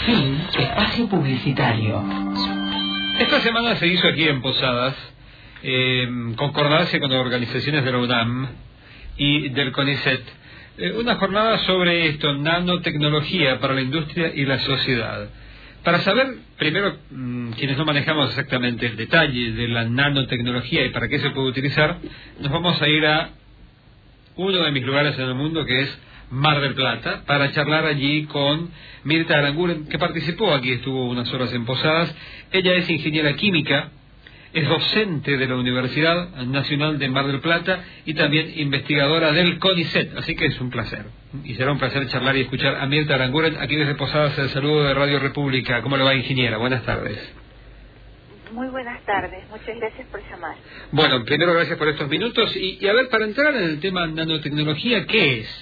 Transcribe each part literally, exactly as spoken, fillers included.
Fin. Espacio publicitario. Esta semana se hizo aquí en Posadas, eh, en concordancia con las organizaciones de la UNAM y del CONICET, eh, una jornada sobre esto, nanotecnología para la industria y la sociedad. Para saber, primero, mmm, quienes no manejamos exactamente el detalle de la nanotecnología y para qué se puede utilizar, nos vamos a ir a uno de mis lugares en el mundo, que es Mar del Plata, para charlar allí con Mirta Aranguren, que participó aquí, estuvo unas horas en Posadas. Ella es ingeniera química, es docente de la Universidad Nacional de Mar del Plata y también investigadora del CONICET, así que es un placer. Y será un placer charlar y escuchar a Mirta Aranguren aquí desde Posadas. El saludo de Radio República. ¿Cómo le va, ingeniera? Buenas tardes. Muy buenas tardes, muchas gracias por llamar. Bueno, primero gracias por estos minutos y, y a ver, para entrar en el tema nanotecnología, ¿qué es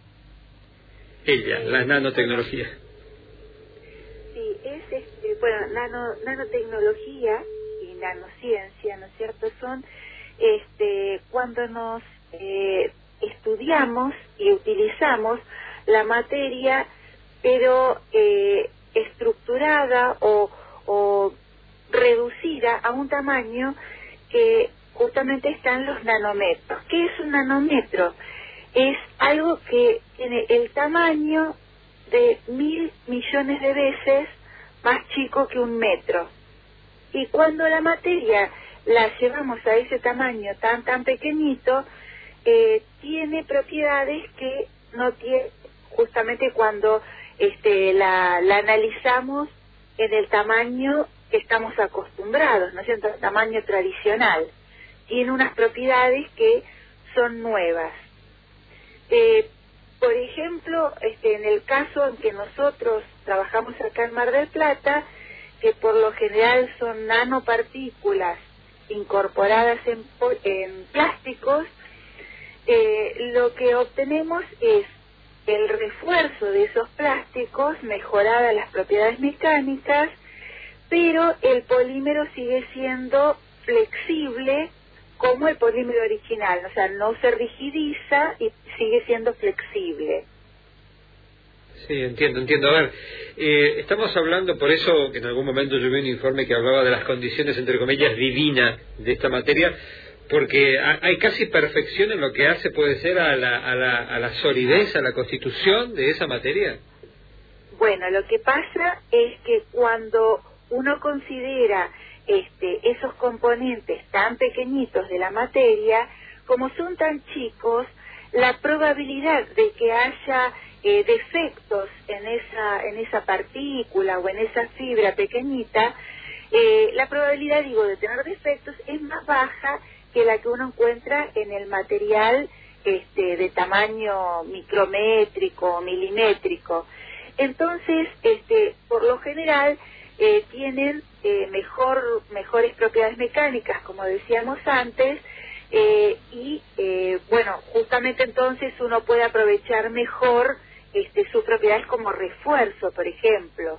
ella, la nanotecnología? Sí, es, este, bueno, nano, nanotecnología y nanociencia, ¿no es cierto? Son este, cuando nos eh, estudiamos y utilizamos la materia, pero eh, estructurada o, o reducida a un tamaño que justamente está en los nanómetros. ¿Qué es un nanómetro? Es algo que tiene el tamaño de mil millones de veces más chico que un metro. Y cuando la materia la llevamos a ese tamaño tan tan pequeñito, eh, tiene propiedades que no tiene justamente cuando este, la, la analizamos en el tamaño que estamos acostumbrados, ¿no es cierto? El tamaño tradicional. Tiene unas propiedades que son nuevas. Eh, por ejemplo, este, en el caso en que nosotros trabajamos acá en Mar del Plata, que por lo general son nanopartículas incorporadas en, en plásticos, eh, lo que obtenemos es el refuerzo de esos plásticos, mejoradas las propiedades mecánicas, pero el polímero sigue siendo flexible como el polímero original, o sea, no se rigidiza y sigue siendo flexible. Sí, entiendo, entiendo. A ver, eh, estamos hablando, por eso que en algún momento yo vi un informe que hablaba de las condiciones, entre comillas, divinas de esta materia, porque hay casi perfección en lo que hace, puede ser, a la, a la, a la solidez, a la constitución de esa materia. Bueno, lo que pasa es que cuando uno considera este, esos componentes tan pequeñitos de la materia, como son tan chicos, la probabilidad de que haya eh, defectos en esa, en esa partícula o en esa fibra pequeñita, eh, la probabilidad, digo, de tener defectos es más baja que la que uno encuentra en el material este, de tamaño micrométrico o milimétrico. Entonces, este, por lo general, eh, tienen eh, mejor, mejores propiedades mecánicas, como decíamos antes, eh, y, eh, bueno, justamente entonces uno puede aprovechar mejor este, sus propiedades como refuerzo, por ejemplo.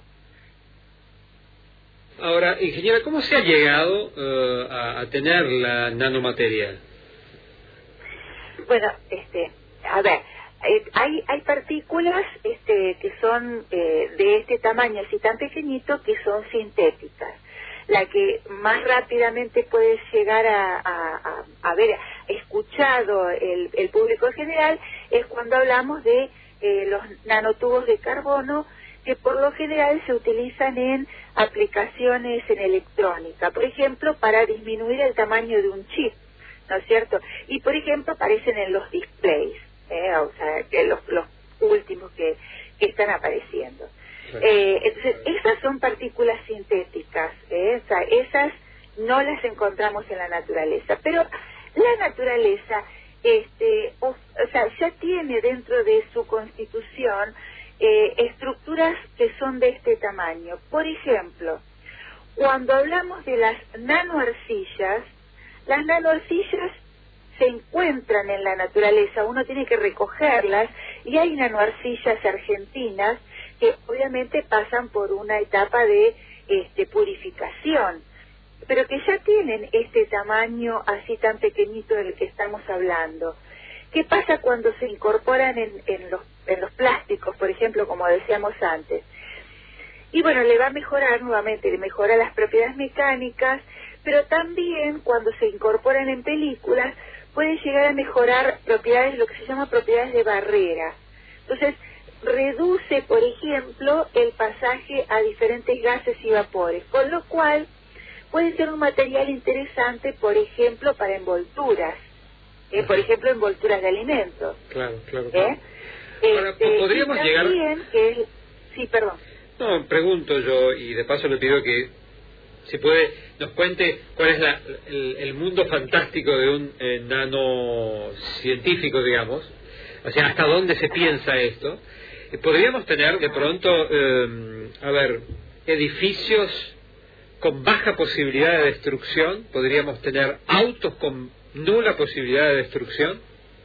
Ahora, ingeniera, ¿cómo se ha llegado uh, a, a tener la nanomateria? Bueno, este, a ver, eh, hay hay partículas este, que son eh, de este tamaño, así tan pequeñito, que son sintéticas. La que más rápidamente puede llegar a, a, a, a haber escuchado el, el público en general es cuando hablamos de eh, los nanotubos de carbono, que por lo general se utilizan en aplicaciones en electrónica, por ejemplo, para disminuir el tamaño de un chip, ¿no es cierto? Y, por ejemplo, aparecen en los displays, ¿eh? O sea, que los, los últimos que, que están apareciendo. Sí. Eh, entonces, esas son partículas sintéticas, ¿eh? O sea, esas no las encontramos en la naturaleza, pero la naturaleza, este, o, o sea, ya tiene dentro de su constitución Eh, estructuras que son de este tamaño. Por ejemplo, cuando hablamos de las nanoarcillas, las nanoarcillas se encuentran en la naturaleza, uno tiene que recogerlas, y hay nanoarcillas argentinas que obviamente pasan por una etapa de este, purificación, pero que ya tienen este tamaño así tan pequeñito del que estamos hablando. ¿Qué pasa cuando se incorporan en, en, los, en los plásticos, por ejemplo, como decíamos antes? y bueno, le va a mejorar nuevamente, le mejora las propiedades mecánicas, pero también cuando se incorporan en películas puede llegar a mejorar propiedades, lo que se llama propiedades de barrera. Entonces, reduce, por ejemplo, el pasaje a diferentes gases y vapores, con lo cual puede ser un material interesante, por ejemplo, para envolturas, ¿eh? Por ejemplo, envolturas de alimentos. Claro, claro. ¿eh? claro. Ahora, Este, ¿podríamos llegar...? Que es... Sí, perdón. No, pregunto yo, y de paso le pido que, si puede, nos cuente cuál es la, el, el mundo fantástico de un eh, nanocientífico, digamos, o sea, hasta dónde se piensa esto. ¿Podríamos tener de pronto, eh, a ver, edificios con baja posibilidad de destrucción? ¿Podríamos tener autos con nula posibilidad de destrucción?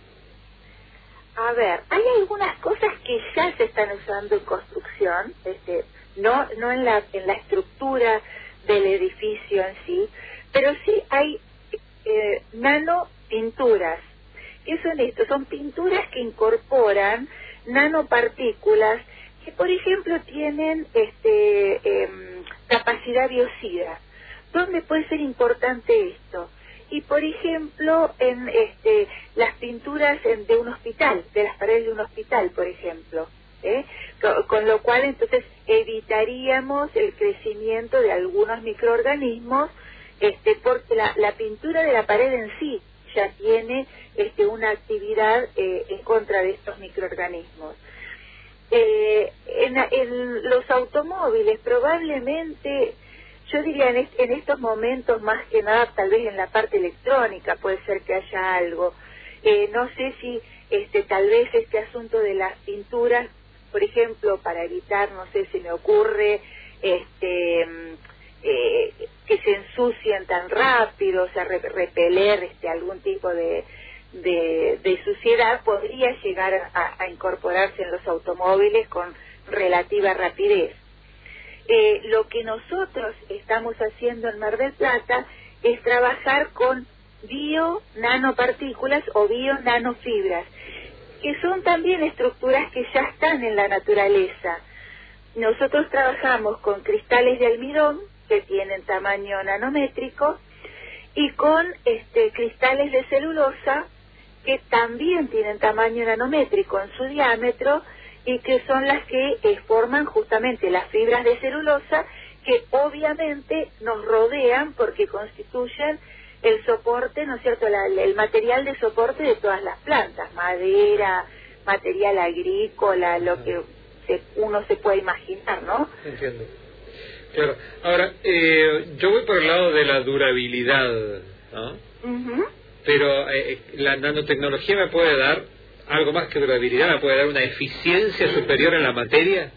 A ver, hay algunas cosas que ya se están usando en construcción, este, no no en la en la estructura del edificio en sí, pero sí hay eh, nanopinturas. ¿Qué son esto? Son pinturas que incorporan nanopartículas que, por ejemplo, tienen este eh, capacidad biocida. ¿Dónde puede ser importante esto? Y, por ejemplo, en este las pinturas en, de un hospital, de las paredes de un hospital, por ejemplo, ¿eh? con, con lo cual entonces evitaríamos el crecimiento de algunos microorganismos, este porque la, la pintura de la pared en sí ya tiene este una actividad eh, en contra de estos microorganismos. Eh, en, en los automóviles probablemente, yo diría en, est en estos momentos más que nada, tal vez en la parte electrónica puede ser que haya algo. Eh, no sé si este tal vez este asunto de las pinturas, por ejemplo, para evitar, no sé, si me ocurre, este eh, que se ensucien tan rápido, o sea, re repeler este algún tipo de, de, de suciedad, podría llegar a, a incorporarse en los automóviles con relativa rapidez. Eh, lo que nosotros estamos haciendo en Mar del Plata es trabajar con bio-nanopartículas o bio-nanofibras, que son también estructuras que ya están en la naturaleza. Nosotros trabajamos con cristales de almidón que tienen tamaño nanométrico y con este cristales de celulosa que también tienen tamaño nanométrico en su diámetro, y que son las que eh, forman justamente las fibras de celulosa, que obviamente nos rodean porque constituyen el soporte, ¿no es cierto?, la, el material de soporte de todas las plantas, madera, material agrícola, lo que se, uno se puede imaginar, ¿no? Entiendo. Claro. Ahora, eh, yo voy por el lado de la durabilidad, ¿no? Uh-huh. Pero eh, la nanotecnología me puede dar algo más que durabilidad, me puede dar una eficiencia superior en la materia.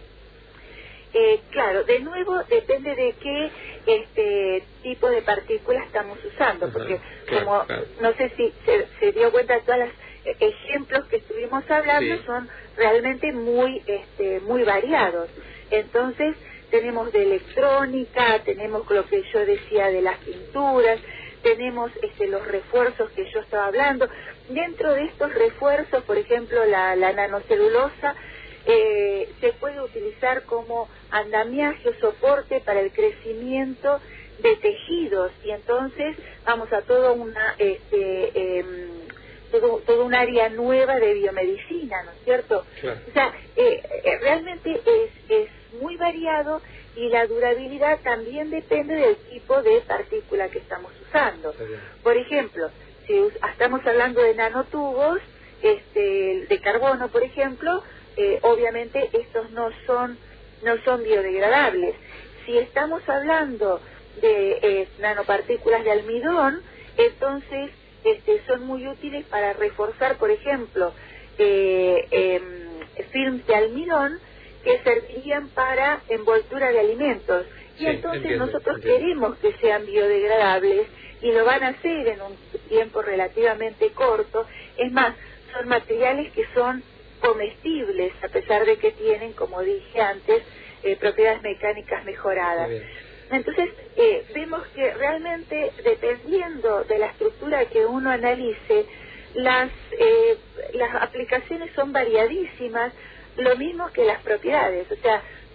Eh, claro, de nuevo depende de qué este tipo de partículas estamos usando, porque uh-huh. claro, como claro. no sé si se, se dio cuenta, todos los eh, ejemplos que estuvimos hablando sí. son realmente muy este muy variados. Entonces tenemos de electrónica, tenemos lo que yo decía de las pinturas, tenemos este, los refuerzos que yo estaba hablando. Dentro de estos refuerzos, por ejemplo, la, la nanocelulosa eh, se puede utilizar como andamiaje o soporte para el crecimiento de tejidos, y entonces vamos a todo una este eh, todo, todo un área nueva de biomedicina, ¿no es cierto? Claro. O sea, eh, eh, realmente es, es muy variado, y la durabilidad también depende del tipo de partícula que estamos usando. Por ejemplo, si estamos hablando de nanotubos este, de carbono, por ejemplo, eh, obviamente estos no son no son biodegradables. Si estamos hablando de eh, nanopartículas de almidón, entonces este, son muy útiles para reforzar, por ejemplo, eh, eh, films de almidón que servirían para envoltura de alimentos. Y sí, entonces entiendo, nosotros entiendo. queremos que sean biodegradables, y lo van a hacer en un tiempo relativamente corto. Es más, son materiales que son comestibles, a pesar de que tienen, como dije antes, eh, propiedades mecánicas mejoradas. Entonces, eh, vemos que realmente, dependiendo de la estructura que uno analice, las, eh, las aplicaciones son variadísimas, lo mismo que las propiedades. O sea,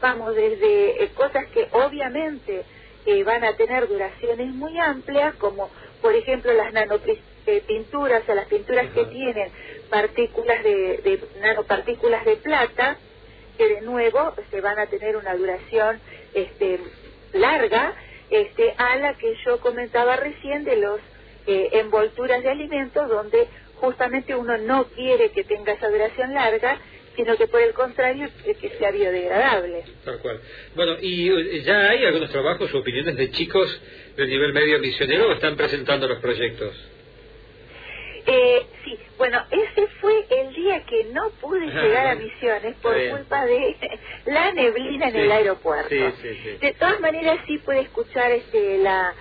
Vamos desde eh, cosas que obviamente eh, van a tener duraciones muy amplias, como por ejemplo las nanopinturas, o las pinturas que tienen partículas de, de nanopartículas de plata, que de nuevo se van a tener una duración este, larga, este, a la que yo comentaba recién de los eh, envolturas de alimentos, donde justamente uno no quiere que tenga esa duración larga, sino que por el contrario que sea biodegradable. Tal cual. Bueno, ¿y ya hay algunos trabajos o opiniones de chicos del nivel medio misionero o están presentando los proyectos? Eh, sí, bueno, ese fue el día que no pude llegar a Misiones por culpa de la neblina en sí, el aeropuerto. Sí, sí, sí. De todas maneras sí pude escuchar este la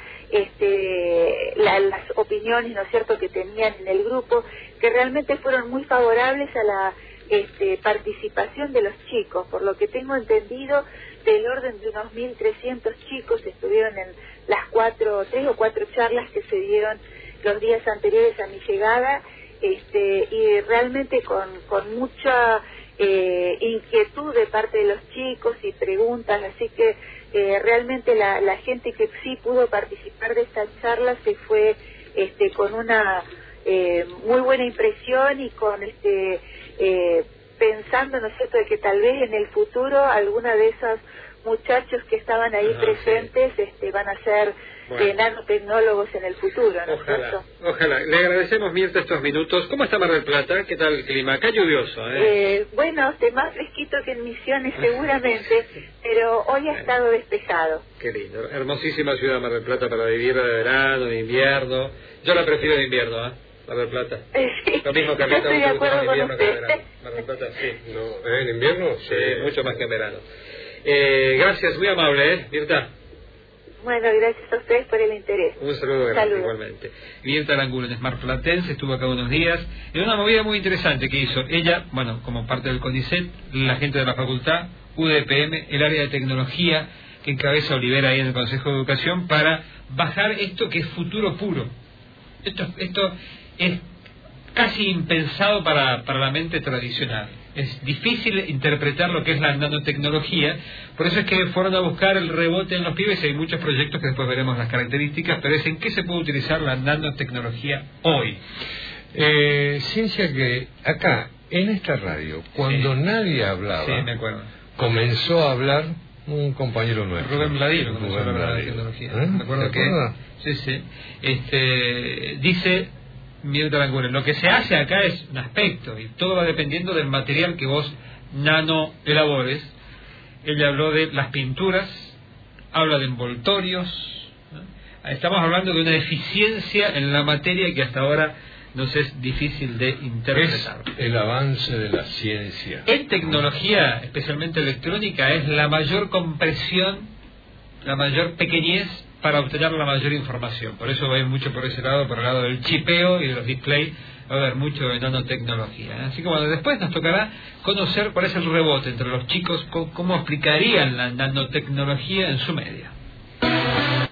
este la, las opiniones, ¿no es cierto?, que tenían en el grupo, que realmente fueron muy favorables a la este, participación de los chicos. Por lo que tengo entendido, del orden de unos mil trescientos chicos estuvieron en las cuatro, tres o cuatro charlas que se dieron los días anteriores a mi llegada, este, y realmente con, con mucha eh, inquietud de parte de los chicos y preguntas, así que eh, realmente la, la gente que sí pudo participar de esta charla se fue este, con una eh, muy buena impresión y con este eh, pensando, ¿no es cierto?, de que tal vez en el futuro alguna de esos muchachos que estaban ahí ah, presentes sí. este, van a ser bueno. de nanotecnólogos en el futuro, ¿no? Ojalá, ojalá. Le agradecemos, Mirta, estos minutos. ¿Cómo está Mar del Plata? ¿Qué tal el clima? Acá lluvioso, ¿eh? eh bueno, este, más fresquito que en Misiones seguramente, pero hoy ha estado despejado. Qué lindo. Hermosísima ciudad Mar del Plata para vivir de verano, de invierno. Yo la prefiero de invierno, ¿eh? Mar del Plata. Eh, sí. Lo mismo que Yo estoy de acuerdo con usted. Mar del Plata, sí. No, ¿eh? ¿En invierno? Sí, sí, mucho más que en verano. Eh, gracias, muy amable, ¿eh, Mirta? Bueno, gracias a ustedes por el interés. Un saludo grande, igualmente. Mirta Aranguren, marplatense, estuvo acá unos días en una movida muy interesante que hizo ella, bueno, como parte del CONICET, la gente de la facultad, U D P M, el área de tecnología que encabeza Olivera ahí en el Consejo de Educación, para bajar esto que es futuro puro. Esto, esto es casi impensado para, para la mente tradicional. Es difícil interpretar lo que es la nanotecnología, por eso es que fueron a buscar el rebote en los pibes. Hay muchos proyectos que después veremos las características, pero es en qué se puede utilizar la nanotecnología hoy. Eh, ciencia que acá, en esta radio, cuando sí. nadie hablaba, sí, me acuerdo. comenzó a hablar un compañero nuestro. Rubén Bladino comenzó a hablar de la nanotecnología. ¿Eh? Me acuerdo que... Sí, sí. Este, dice... Mirta Aranguren, lo que se hace acá es un aspecto y todo va dependiendo del material que vos nano elabores. Ella habló de las pinturas, habla de envoltorios, ¿no? Estamos hablando de una eficiencia en la materia que hasta ahora nos es difícil de interpretar. Es el avance de la ciencia. En tecnología, especialmente electrónica, es la mayor compresión, la mayor pequeñez para obtener la mayor información. Por eso va a ir mucho por ese lado, por el lado del chipeo y de los displays, va a haber mucho de nanotecnología. Así que bueno, después nos tocará conocer cuál es el rebote entre los chicos, cómo aplicarían la nanotecnología en su medio.